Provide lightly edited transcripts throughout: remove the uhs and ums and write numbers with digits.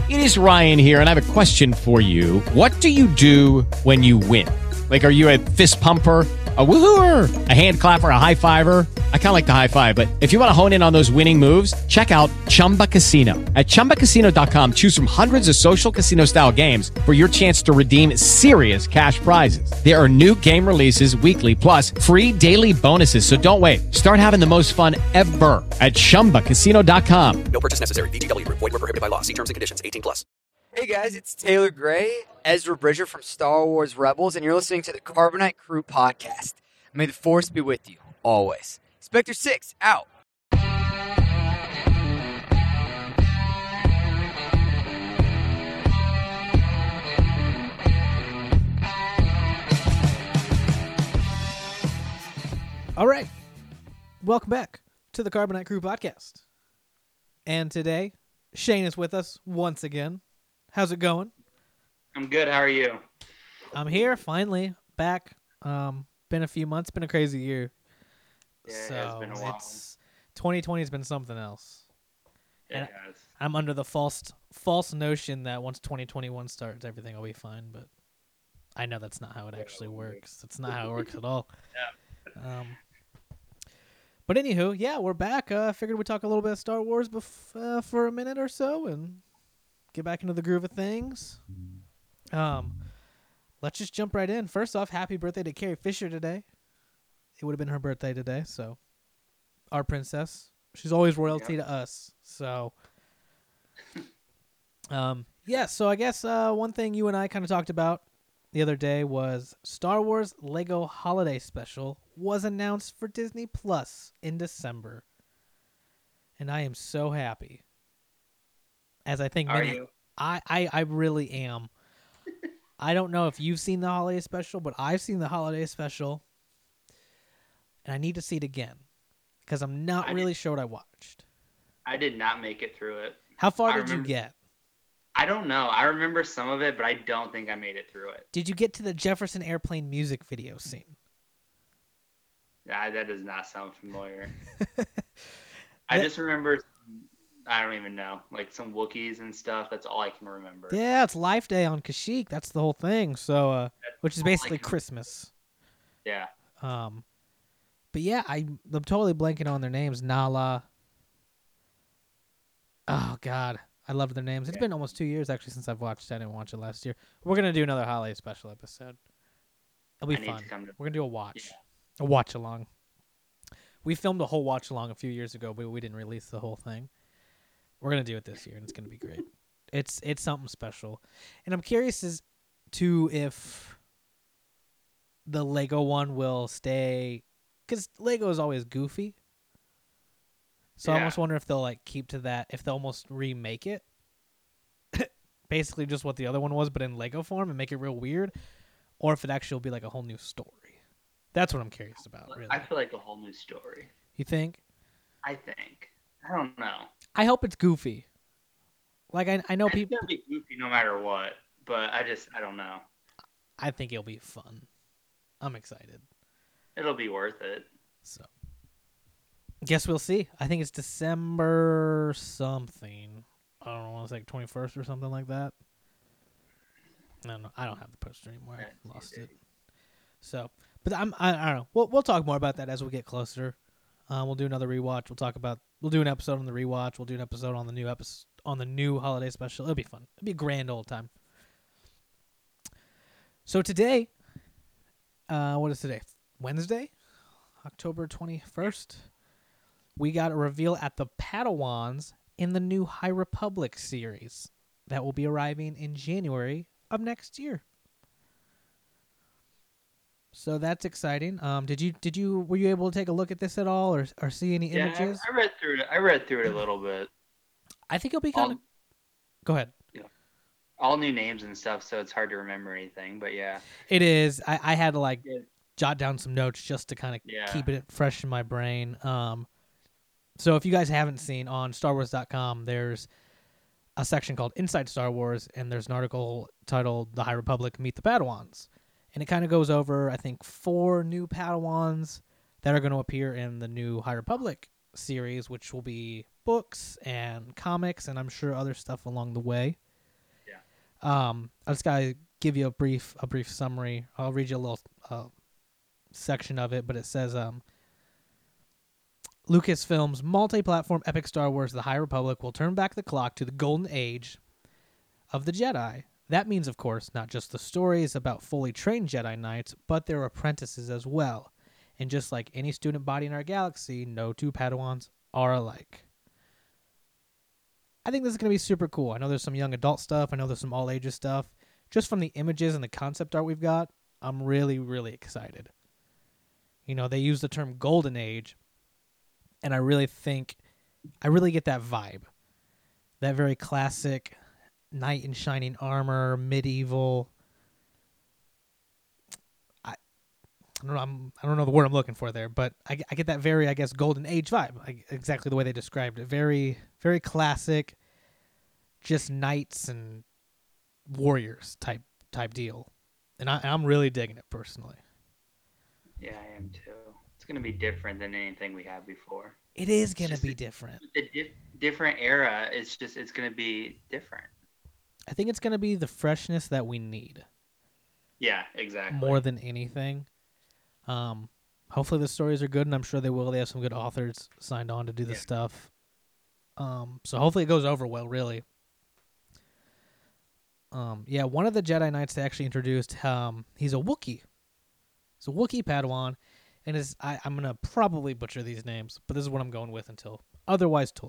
It is Ryan here, and I have a question for you. What do you do when you win? Like, are you a fist pumper, a woohooer, a hand clapper, a high fiver? I kind of like the high five, but if you want to hone in on those winning moves, check out Chumba Casino. At ChumbaCasino.com, choose from hundreds of social casino-style games for your chance to redeem serious cash prizes. There are new game releases weekly, plus free daily bonuses. So don't wait. Start having the most fun ever at ChumbaCasino.com. No purchase necessary. VGW. Void where prohibited by law. See terms and conditions. 18+. Hey guys, it's Taylor Gray, Ezra Bridger from Star Wars Rebels, and you're listening to the Carbonite Crew podcast. May the Force be with you, always. Spectre 6, out. All right. Welcome back to the Carbonite Crew podcast. And today, Shane is with us once again. How's it going? I'm good. How are you? I'm here, finally, back. Been a few months, been a crazy year. Yeah, it has been a while. 2020 has been something else. It And has. I'm under the false notion that once 2021 starts, everything will be fine, but I know that's not how it actually works. That's not how it works at all. Yeah. But anywho, yeah, we're back. I figured we'd talk a little bit of Star Wars for a minute or so and get back into the groove of things. Let's just jump right in. First off, happy birthday to Carrie Fisher today. It would have been her birthday today, so our princess. She's always royalty to us. So, yeah. So I guess one thing you and I kind of talked about the other day was Star Wars Lego Holiday Special was announced for Disney Plus in December, and I am so happy. As I think Are many, you? I really am. I don't know if you've seen the holiday special, but I've seen the holiday special, and I need to see it again because I'm not really sure what I watched. I did not make it through it. How far I did you remember- get? I don't know. I remember some of it, but I don't think I made it through it. Did you get to the Jefferson Airplane music video scene? That does not sound familiar. I just remember, I don't even know, like some Wookiees and stuff. That's all I can remember. Yeah, it's Life Day on Kashyyyk. That's the whole thing. So, which is all I basically can- Christmas. Yeah. But yeah, I'm totally blanking on their names. Nala. Oh God, I loved their names. It's been almost 2 years actually since I've watched it. I didn't watch it last year. We're gonna do another holiday special episode. It'll be I need fun. to come to- We're gonna do a watch along. We filmed a whole watch along a few years ago, but we didn't release the whole thing. We're gonna do it this year, and it's gonna be great. It's something special, and I'm curious as to if the Lego one will stay, because Lego is always goofy. So I Yeah. almost wonder if they'll like keep to that, if they'll almost remake it, basically just what the other one was, but in Lego form and make it real weird, or if it actually will be like a whole new story. That's what I'm curious about. Really, I feel like a whole new story. you think? I think. I don't know. I hope it's goofy. Like I know I think people. it'll be goofy no matter what, but I don't know. I think it'll be fun. I'm excited. It'll be worth it. So, guess we'll see. I think it's December something. I don't know. It's like 21st or something like that. I don't know. I don't have the poster anymore. I lost it. So, but I don't know. We'll talk more about that as we get closer. We'll do another rewatch. We'll do an episode on the rewatch. We'll do an episode on the new holiday special. It'll be fun. It'll be a grand old time. So today, what is today? Wednesday, October 21st. We got a reveal at the Padawans in the new High Republic series that will be arriving in January of next year. So that's exciting. Were you able to take a look at this at all or see any images? I read through it. I read through it a little bit. I think it'll be kind of. Go ahead. All new names and stuff, so it's hard to remember anything. But yeah, It is. I had to Yeah. jot down some notes just to kind of Yeah. keep it fresh in my brain. So if you guys haven't seen, on StarWars.com, there's a section called Inside Star Wars, and there's an article titled "The High Republic Meet the Padawans," and it kind of goes over, I think, 4 new Padawans that are going to appear in the new High Republic series, which will be books and comics, and I'm sure other stuff along the way. I just gotta give you a brief summary. I'll read you a little section of it, but it says Lucasfilm's multi-platform epic Star Wars The High Republic will turn back the clock to the golden age of the Jedi. That means, of course, not just the stories about fully trained Jedi Knights, but their apprentices as well. And just like any student body in our galaxy, no two Padawans are alike. I think this is going to be super cool. I know there's some young adult stuff. I know there's some all ages stuff. Just from the images and the concept art we've got, I'm really, really excited. You know, they use the term golden age, and I really get that vibe. That very classic knight in shining armor, medieval. I don't know the word I'm looking for there, but I get that very, I guess, golden age vibe. Exactly the way they described it. Very, very classic, just knights and warriors type deal. And I'm really digging it personally. Yeah, I am too. It's going to be different than anything we had before. It is going to be different. The different era, it's going to be different. I think it's going to be the freshness that we need. Yeah, exactly. More than anything. Hopefully the stories are good, and I'm sure they will. They have some good authors signed on to do this stuff. So hopefully it goes over well, really. One of the Jedi Knights they actually introduced, he's a Wookiee. He's a Wookiee Padawan, and I'm going to probably butcher these names, but this is what I'm going with until otherwise told.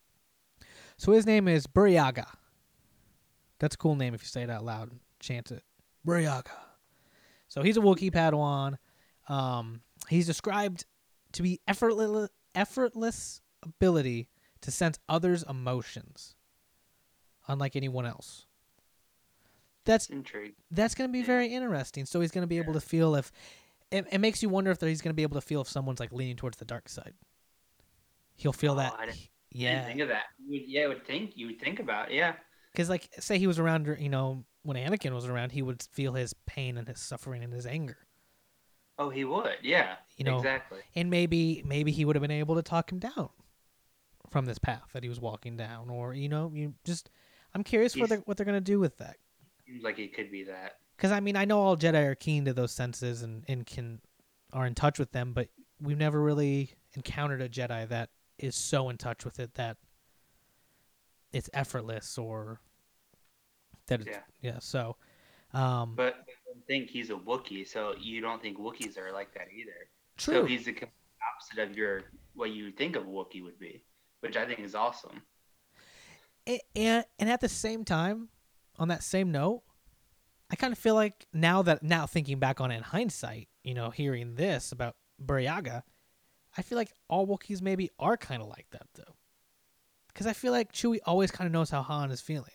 So his name is Burryaga. That's a cool name if you say it out loud and chant it. Burryaga. So he's a Wookiee Padawan. He's described to be effortless ability to sense others' emotions, unlike anyone else. That's intriguing. That's going to be very interesting. So he's going to be able to feel if it makes you wonder if he's going to be able to feel if someone's like leaning towards the dark side. He'll feel that. I didn't think of that. You would think about it, yeah. Because like, say he was around, when Anakin was around, he would feel his pain and his suffering and his anger. Oh, he would, yeah. Exactly. And maybe he would have been able to talk him down from this path that he was walking down, or I'm curious what they're going to do with that. Seems like it could be that. Because I know all Jedi are keen to those senses and are in touch with them, but we've never really encountered a Jedi that is so in touch with it that it's effortless or that it's, So, but I think he's a Wookiee, so you don't think Wookiees are like that either. True. So he's the opposite of what you think of a Wookiee would be, which I think is awesome. And at the same time, on that same note, I kind of feel like now thinking back on it in hindsight, hearing this about Burryaga, I feel like all Wookiees maybe are kind of like that though. Because I feel like Chewie always kind of knows how Han is feeling.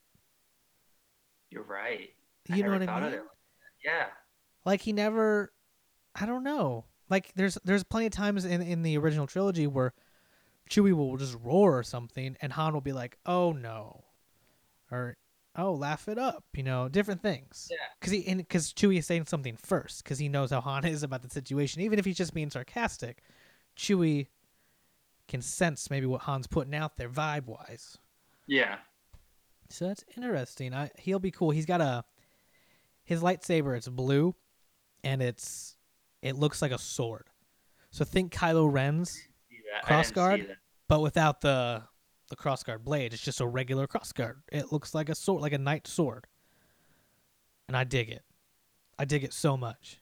You're right. You know what I mean? Yeah. Like he never, I don't know. Like there's plenty of times in the original trilogy where Chewie will just roar or something, and Han will be like, "Oh no," or "Oh, laugh it up," different things. Yeah. Because Chewie is saying something first, because he knows how Han is about the situation. Even if he's just being sarcastic, Chewie can sense maybe what Han's putting out there vibe-wise. Yeah. So that's interesting. He'll be cool. He's got his lightsaber. It's blue, and it looks like a sword. So think Kylo Ren's crossguard, but without the crossguard blade. It's just a regular crossguard. It looks like a sword, like a knight sword. And I dig it. I dig it so much.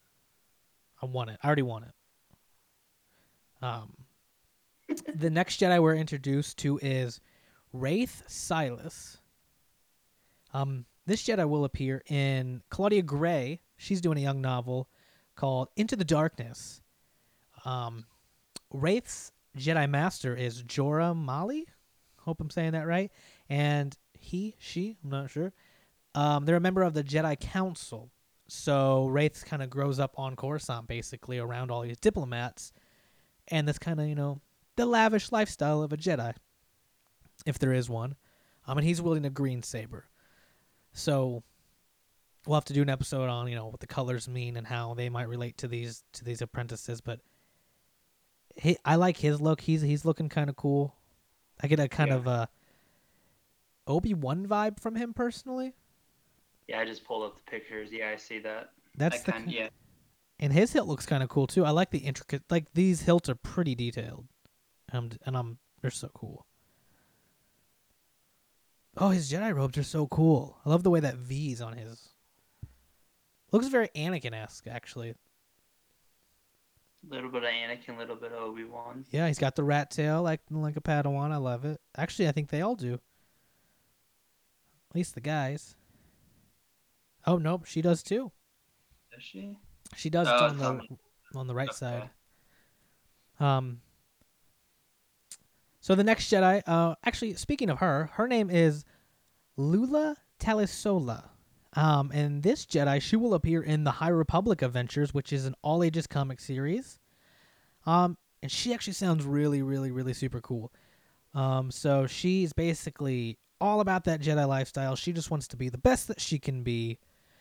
I want it. I already want it. The next Jedi we're introduced to is Wraith Silas. This Jedi will appear in Claudia Gray. She's doing a young novel called Into the Darkness. Wraith's Jedi Master is Jorah Mali. Hope I'm saying that right. And she, I'm not sure. They're a member of the Jedi Council. So Wraith kind of grows up on Coruscant, basically, around all these diplomats. And this kind of, the lavish lifestyle of a Jedi, if there is one. And he's wielding a green saber. So we'll have to do an episode on, what the colors mean and how they might relate to these apprentices. But I like his look. He's looking kind of cool. I get a kind of Obi-Wan vibe from him personally. Yeah, I just pulled up the pictures. Yeah, I see that. That's the Yeah. And his hilt looks kind of cool too. I like the intricate. Like these hilts are pretty detailed, they're so cool. Oh, his Jedi robes are so cool. I love the way that V's on his. Looks very Anakin-esque, actually. A little bit of Anakin, a little bit of Obi-Wan. Yeah, he's got the rat tail like a Padawan. I love it. Actually, I think they all do. At least the guys. Oh nope, she does too. Does she? She does. Oh, It's on the right Okay. side. So the next Jedi, actually, speaking of her name is Lula Talisola. And this Jedi, she will appear in the High Republic Adventures, which is an all-ages comic series. And she actually sounds really, really, really super cool. So she's basically all about that Jedi lifestyle. She just wants to be the best that she can be.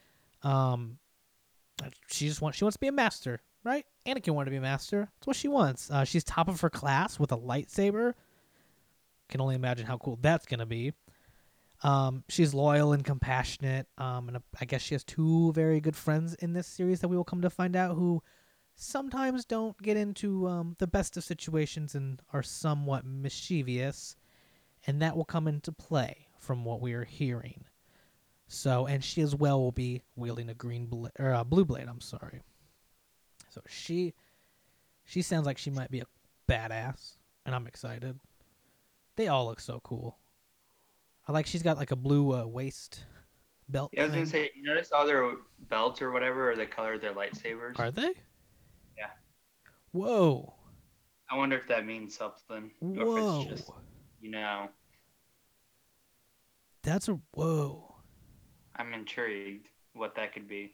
She wants to be a master, right? Anakin wanted to be a master. That's what she wants. She's top of her class with a lightsaber. Can only imagine how cool that's gonna be. She's loyal and compassionate. And I guess she has two very good friends in this series that we will come to find out who sometimes don't get into the best of situations and are somewhat mischievous, and that will come into play from what we are hearing. So, and she as well will be wielding a blue blade. I'm sorry. So she sounds like she might be a badass, and I'm excited. They all look so cool. I like she's got like a blue waist belt. Yeah, I was thing. gonna say, you notice all their belts or whatever, or the color of their lightsabers? Are they? Yeah. Whoa. I wonder if that means something. Or Whoa. if it's just, you know, That's a whoa. I'm intrigued what that could be.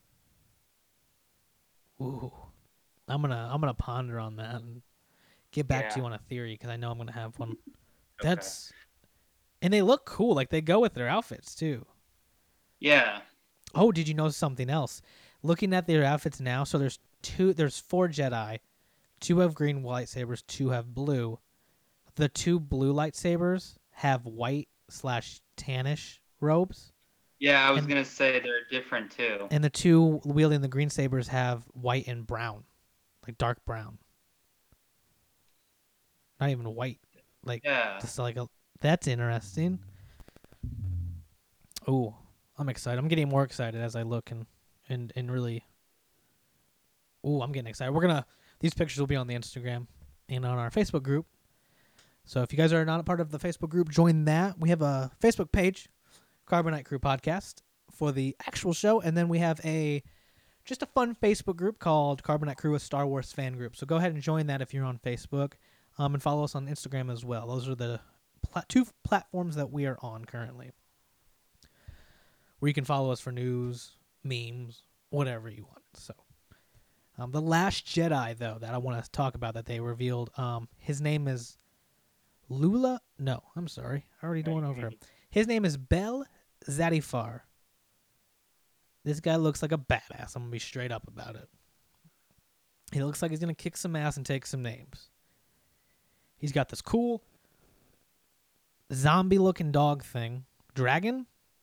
Ooh. I'm gonna ponder on that and get back to Yeah. you on a theory because I know I'm gonna have one. Okay. That's and they look cool. Like they go with their outfits too. Yeah. Oh, did you know something else? Looking at their outfits now, so there's 4 Jedi. 2 have green lightsabers, 2 have blue. The 2 blue lightsabers have white/tannish robes, Yeah, I was And- gonna say they're different too. and the 2 wielding the green sabers have white and brown, like dark brown. Not even white, like Yeah. just like a. That's interesting. Oh, I'm excited. I'm getting more excited as I look and really. Oh, I'm getting excited. These pictures will be on the Instagram and on our Facebook group. So if you guys are not a part of the Facebook group, join that. We have a Facebook page, Carbonite Crew Podcast, for the actual show, and then we have just a fun Facebook group called Carbonite Crew, a Star Wars fan group. So go ahead and join that if you're on Facebook, and follow us on Instagram as well. Those are the 2 platforms that we are on currently, where you can follow us for news, memes, whatever you want. So, the last Jedi, though, that I want to talk about that they revealed, his name is Lula. No, I'm sorry. I already went over him. His name is Bel Zadifar. This guy looks like a badass. I'm going to be straight up about it. He looks like he's going to kick some ass and take some names. He's got this cool zombie-looking dog thing. Dragon?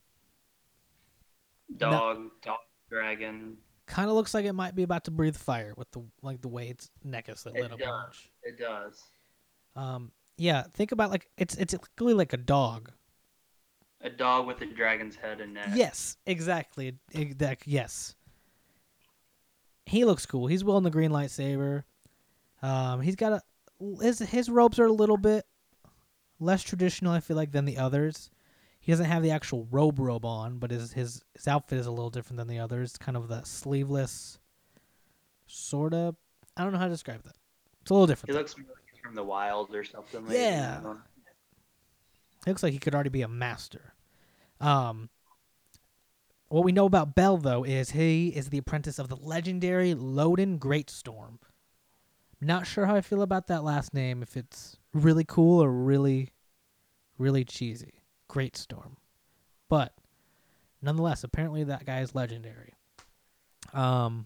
Dog, dragon. Kind of looks like it might be about to breathe fire with the way its neck is lit It up. does. It does. Yeah, think about like it's really like a dog. A dog with a dragon's head and neck. Yes, exactly. Yes. He looks cool. He's wielding the green lightsaber. He's got his robes are a little bit less traditional, I feel like, than the others. He doesn't have the actual robe on, but his outfit is a little different than the others. Kind of the sleeveless, sort of. I don't know how to describe that. It's a little different. He looks more like he's from the wild or something. Like Yeah. that. It looks like he could already be a master. What we know about Bell, though, is he is the apprentice of the legendary Loden Greatstorm. Not sure how I feel about that last name, if it's really cool or really, really cheesy. Greatstorm. But, nonetheless, apparently that guy is legendary. Bell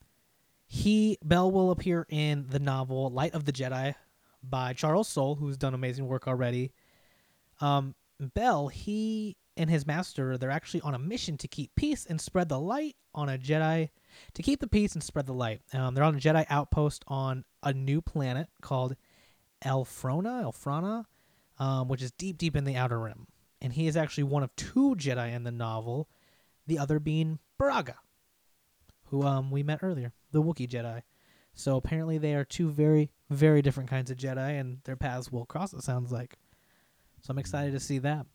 will appear in the novel Light of the Jedi by Charles Soule, who's done amazing work already. Bell, he and his master, they're actually on a mission to keep peace and spread the light on a Jedi, to keep the peace and spread the light. They're on a Jedi outpost on a new planet called Elfrana, which is deep, deep in the Outer Rim. And he is actually one of 2 Jedi in the novel, the other being Braga, who we met earlier, the Wookiee Jedi. So apparently they are 2 very, very different kinds of Jedi, and their paths will cross, it sounds like. So I'm excited to see that.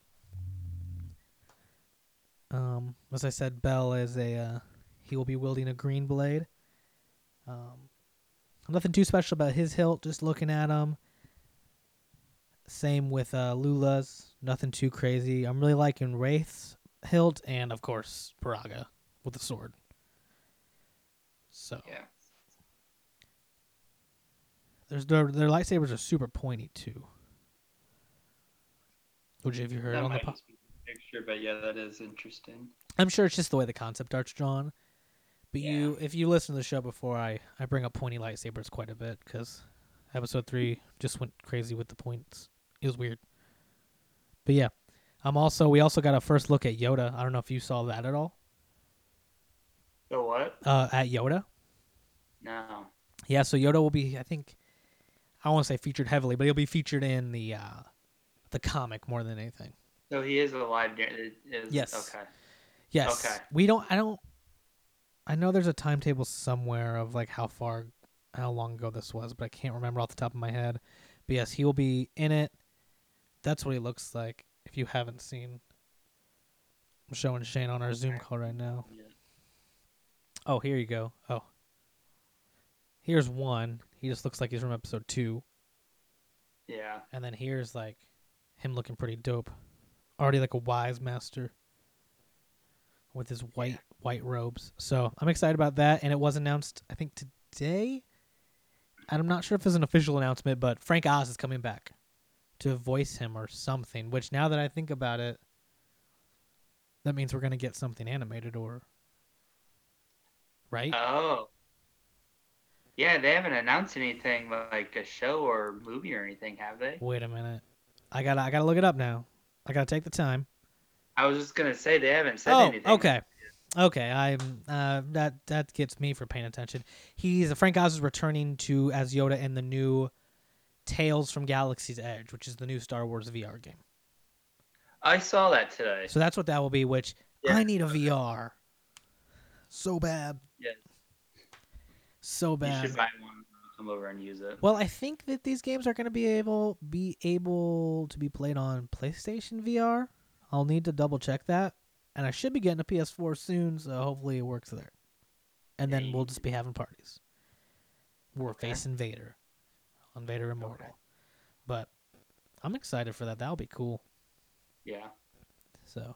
As I said, Bell is he will be wielding a green blade. Nothing too special about his hilt, just looking at him. Same with Lula's, nothing too crazy. I'm really liking Wraith's hilt, and of course Braga with the sword. So Yeah. their lightsabers are super pointy too. Which have you heard That on the might just be a picture, but yeah, that is interesting. I'm sure it's just the way the concept art's drawn. But Yeah. if you listen to the show before, I bring up pointy lightsabers quite a bit because episode 3 just went crazy with the points. It was weird. But yeah, we also got a first look at Yoda. I don't know if you saw that at all. The what? At Yoda. No. Yeah, so Yoda will be, I think, I don't want to say featured heavily, but he'll be featured in the comic more than anything. So he is alive. Yes. Okay. Yes. Okay. I know there's a timetable somewhere of like how long ago this was, but I can't remember off the top of my head. But yes, he will be in it. That's what he looks like. If you haven't seen, I'm showing Shane on our Zoom call right now. Yeah. Oh, here you go. Oh, here's one. He just looks like he's from episode 2. Yeah. And then here's like him looking pretty dope. Already like a wise master with his white robes. So I'm excited about that. And it was announced, I think, today. I'm not sure if it's an official announcement, but Frank Oz is coming back to voice him or something, which now that I think about it, that means we're going to get something animated right? Oh. Yeah, they haven't announced anything like a show or movie or anything, have they? Wait a minute. I gotta look it up now. I gotta take the time. I was just gonna say they haven't said Oh, anything. okay. I'm that gets me for paying attention. Frank Oz is returning as Yoda in the new Tales from Galaxy's Edge, which is the new Star Wars VR game. I saw that today. So that's what that will be. Which Yeah. I need a VR so bad. Yeah. So You bad. should buy one. Come over and use it. Well, I think that these games are going to be able to be played on PlayStation VR. I'll need to double check that, and I should be getting a PS4 soon, so hopefully it works there. And then we'll just be having parties. We're facing Vader on Vader Immortal. Okay. But I'm excited for that. That'll be cool. Yeah. So,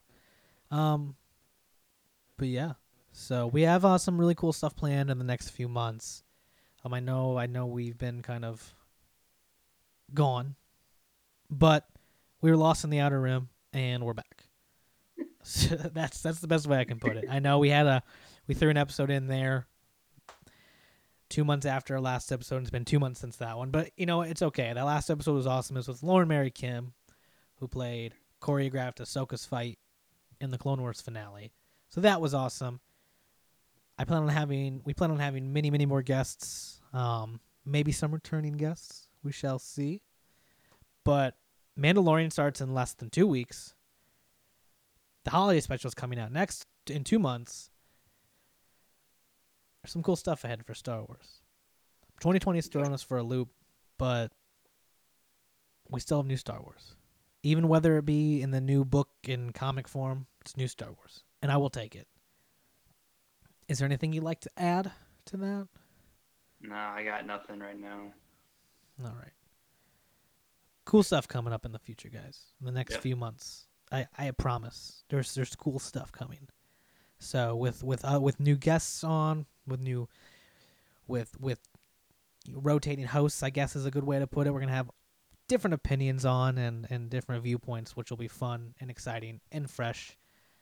but yeah. So we have some really cool stuff planned in the next few months. I know we've been kind of gone, but we were lost in the Outer Rim, and we're back. So that's the best way I can put it. I know we threw an episode in there 2 months after our last episode. It's been 2 months since that one, but it's okay. That last episode was awesome. It was with Lauren Mary Kim, who choreographed Ahsoka's fight in the Clone Wars finale. So that was awesome. We plan on having many, many more guests. Maybe some returning guests. We shall see. But Mandalorian starts in less than 2 weeks. The holiday special is coming out in 2 months. There's some cool stuff ahead for Star Wars. 2020 is throwing us for a loop, but we still have new Star Wars. Even whether it be in the new book in comic form, it's new Star Wars. And I will take it. Is there anything you'd like to add to that? No, I got nothing right now. All right. Cool stuff coming up in the future, guys. In the next few months, I promise. There's cool stuff coming. So with new guests on, with rotating hosts, I guess is a good way to put it. We're gonna have different opinions on and different viewpoints, which will be fun and exciting and fresh.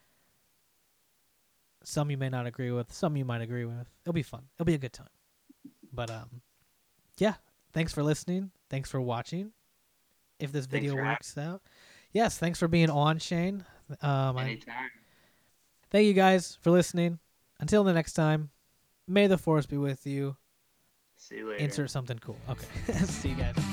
Some you may not agree with, some you might agree with. It'll be fun. It'll be a good time. But yeah, thanks for listening. Thanks for watching. If this video works out. Yes, thanks for being on, Shane. Anytime. Thank you guys for listening. Until the next time, may the force be with you. See you later. Insert something cool. Okay. See you guys.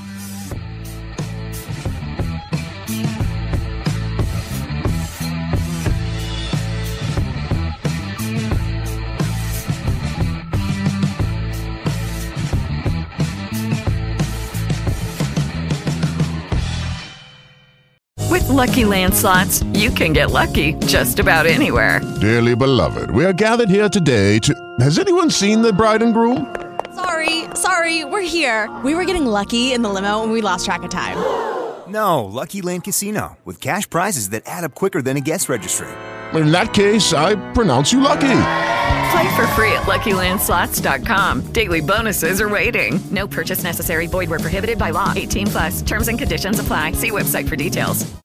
With Lucky Land Slots, you can get lucky just about anywhere. Dearly beloved, we are gathered here today to... Has anyone seen the bride and groom? Sorry, we're here. We were getting lucky in the limo and we lost track of time. No, Lucky Land Casino, with cash prizes that add up quicker than a guest registry. In that case, I pronounce you lucky. Play for free at LuckyLandSlots.com. Daily bonuses are waiting. No purchase necessary. Void where prohibited by law. 18+. Terms and conditions apply. See website for details.